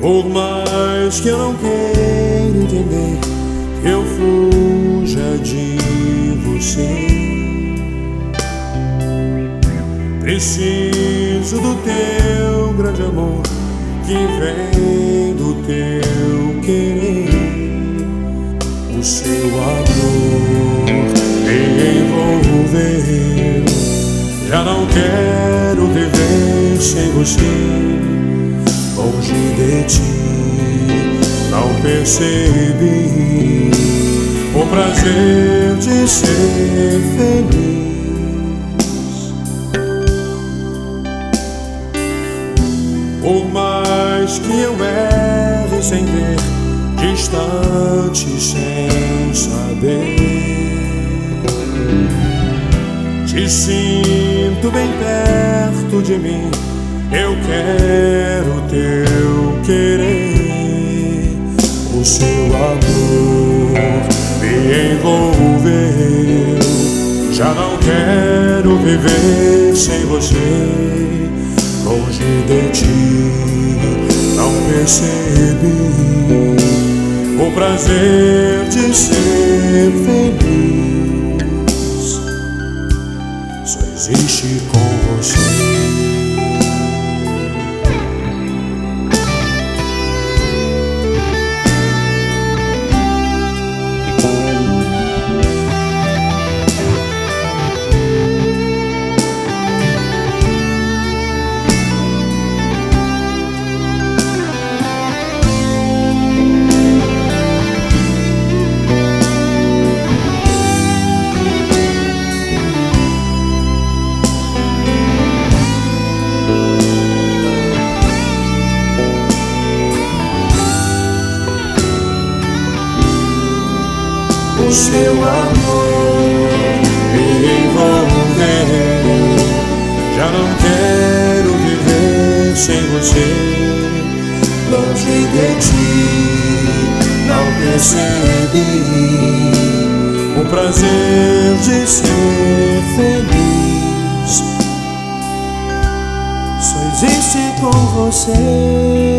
Por mais que eu não queira entender, eu fuja de você. Preciso do teu grande amor, que vem do teu querer. O seu amor me envolveu. Já não quero viver sem você. Longe de ti, não percebi o prazer de ser feliz. Por mais que eu erre sem ver, distante sem saber, te sinto bem perto de mim. Eu quero teu querer. O seu amor me envolveu. Já não quero viver sem você. Longe de ti, não percebi o prazer de ser feliz. Só existe com você. O seu amor me envolveu. Já não quero viver sem você. Longe de ti, não percebi o prazer de ser feliz. Só existe com você.